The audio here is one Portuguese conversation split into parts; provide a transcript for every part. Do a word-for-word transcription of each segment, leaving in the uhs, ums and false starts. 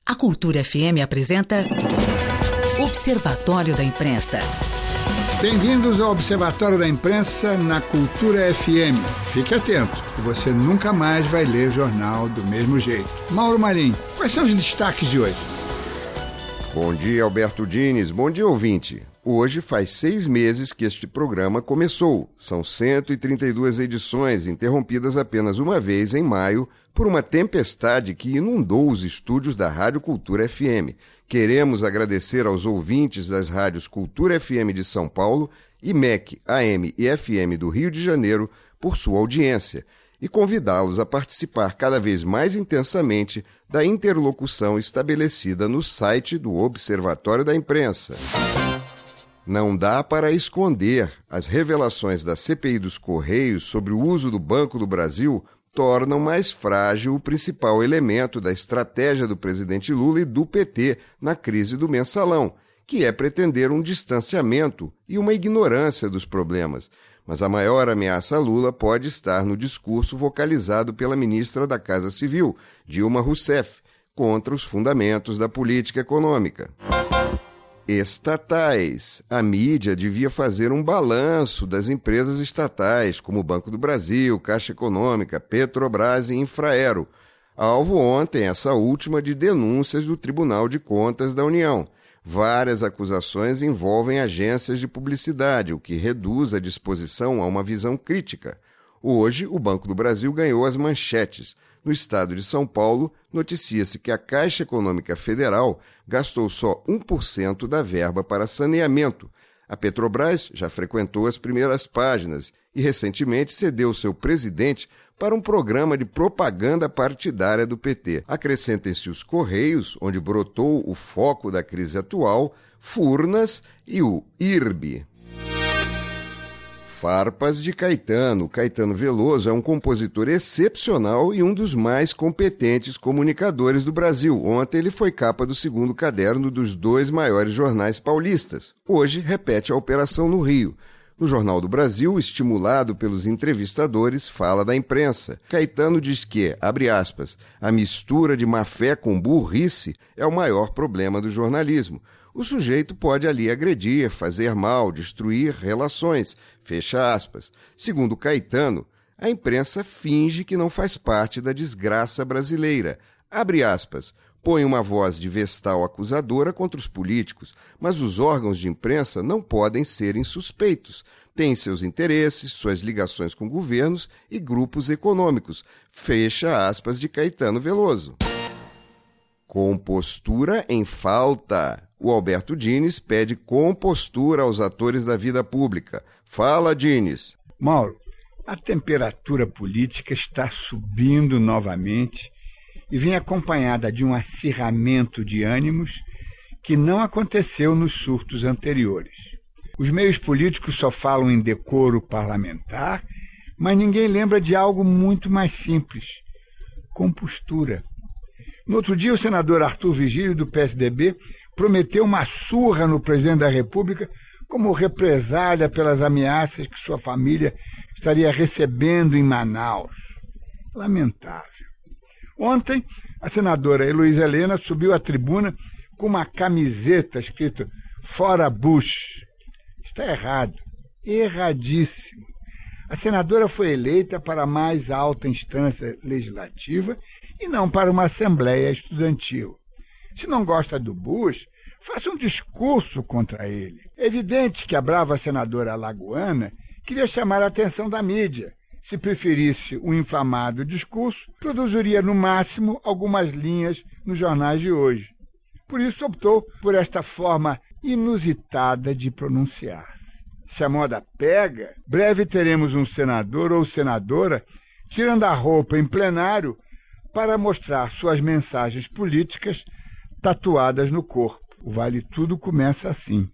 A Cultura F M apresenta Observatório da Imprensa. Bem-vindos ao Observatório da Imprensa na Cultura F M. Fique atento, que você nunca mais vai ler jornal do mesmo jeito. Mauro Marim, quais são os destaques de hoje? Bom dia, Alberto Diniz. Bom dia, ouvinte. Hoje faz seis meses que este programa começou. São cento e trinta e duas edições, interrompidas apenas uma vez em maio por uma tempestade que inundou os estúdios da Rádio Cultura F M. Queremos agradecer aos ouvintes das rádios Cultura F M de São Paulo e M E C, A M e F M do Rio de Janeiro por sua audiência e convidá-los a participar cada vez mais intensamente da interlocução estabelecida no site do Observatório da Imprensa. Não dá para esconder. As revelações da C P I dos Correios sobre o uso do Banco do Brasil tornam mais frágil o principal elemento da estratégia do presidente Lula e do P T na crise do mensalão, que é pretender um distanciamento e uma ignorância dos problemas. Mas a maior ameaça a Lula pode estar no discurso vocalizado pela ministra da Casa Civil, Dilma Rousseff, contra os fundamentos da política econômica. Estatais. A mídia devia fazer um balanço das empresas estatais, como o Banco do Brasil, Caixa Econômica, Petrobras e Infraero. Alvo ontem, essa última, de denúncias do Tribunal de Contas da União. Várias acusações envolvem agências de publicidade, o que reduz a disposição a uma visão crítica. Hoje, o Banco do Brasil ganhou as manchetes. No estado de São Paulo, noticia-se que a Caixa Econômica Federal gastou só um por cento da verba para saneamento. A Petrobras já frequentou as primeiras páginas e recentemente cedeu seu presidente para um programa de propaganda partidária do P T. Acrescentem-se os Correios, onde brotou o foco da crise atual, Furnas e o I R B. Farpas de Caetano. Caetano Veloso é um compositor excepcional e um dos mais competentes comunicadores do Brasil. Ontem ele foi capa do segundo caderno dos dois maiores jornais paulistas. Hoje repete a operação no Rio. No Jornal do Brasil, estimulado pelos entrevistadores, fala da imprensa. Caetano diz que, abre aspas, a mistura de má-fé com burrice é o maior problema do jornalismo. O sujeito pode ali agredir, fazer mal, destruir relações, fecha aspas. Segundo Caetano, a imprensa finge que não faz parte da desgraça brasileira. Abre aspas, põe uma voz de vestal acusadora contra os políticos, mas os órgãos de imprensa não podem ser insuspeitos. Têm seus interesses, suas ligações com governos e grupos econômicos. Fecha aspas de Caetano Veloso. Compostura em falta. O Alberto Diniz pede compostura aos atores da vida pública. Fala, Diniz. Mauro, a temperatura política está subindo novamente e vem acompanhada de um acirramento de ânimos que não aconteceu nos surtos anteriores. Os meios políticos só falam em decoro parlamentar, mas ninguém lembra de algo muito mais simples: compostura. No outro dia, o senador Arthur Vigílio, do P S D B, prometeu uma surra no presidente da República como represália pelas ameaças que sua família estaria recebendo em Manaus. Lamentável. Ontem, a senadora Heloísa Helena subiu à tribuna com uma camiseta escrita "Fora Bush". Está errado. Erradíssimo. A senadora foi eleita para a mais alta instância legislativa e não para uma assembleia estudantil. Se não gosta do Bush, faça um discurso contra ele. É evidente que a brava senadora alagoana queria chamar a atenção da mídia. Se preferisse um inflamado discurso, produziria no máximo algumas linhas nos jornais de hoje. Por isso optou por esta forma inusitada de pronunciar-se. Se a moda pega, breve teremos um senador ou senadora tirando a roupa em plenário para mostrar suas mensagens políticas tatuadas no corpo. O Vale Tudo começa assim.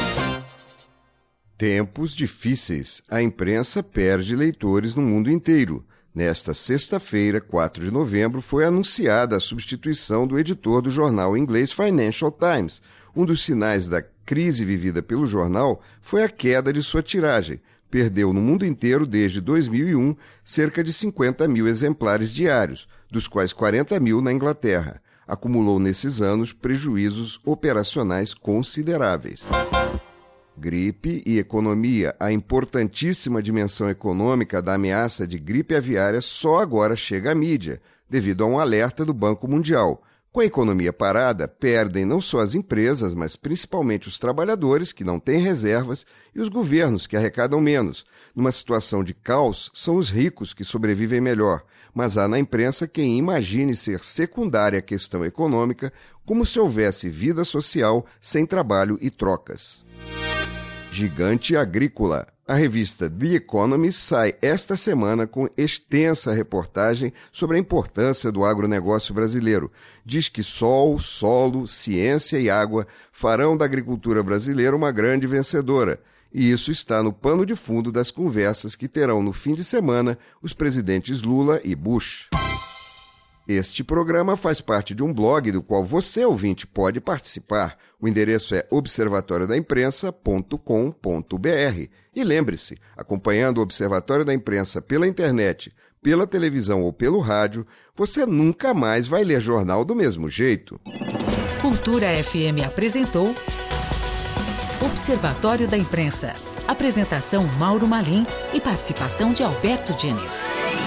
Tempos difíceis. A imprensa perde leitores no mundo inteiro. Nesta sexta-feira, quatro de novembro, foi anunciada a substituição do editor do jornal inglês Financial Times. Um dos sinais da crise vivida pelo jornal foi a queda de sua tiragem. Perdeu no mundo inteiro, desde dois mil e um, cerca de cinquenta mil exemplares diários, dos quais quarenta mil na Inglaterra. acumulou nesses anos prejuízos operacionais consideráveis. Gripe e economia. A importantíssima dimensão econômica da ameaça de gripe aviária só agora chega à mídia, devido a um alerta do Banco Mundial. Com a economia parada, perdem não só as empresas, mas principalmente os trabalhadores, que não têm reservas, e os governos, que arrecadam menos. Numa situação de caos, são os ricos que sobrevivem melhor, mas há na imprensa quem imagine ser secundária a questão econômica, como se houvesse vida social sem trabalho e trocas. Gigante agrícola. A revista The Economist sai esta semana com extensa reportagem sobre a importância do agronegócio brasileiro. Diz que sol, solo, ciência e água farão da agricultura brasileira uma grande vencedora. E isso está no pano de fundo das conversas que terão no fim de semana os presidentes Lula e Bush. Este programa faz parte de um blog do qual você, ouvinte, pode participar. O endereço é observatório da imprensa ponto com ponto b r. E lembre-se, acompanhando o Observatório da Imprensa pela internet, pela televisão ou pelo rádio, você nunca mais vai ler jornal do mesmo jeito. Cultura F M apresentou Observatório da Imprensa. Apresentação Mauro Malim e participação de Alberto Diniz.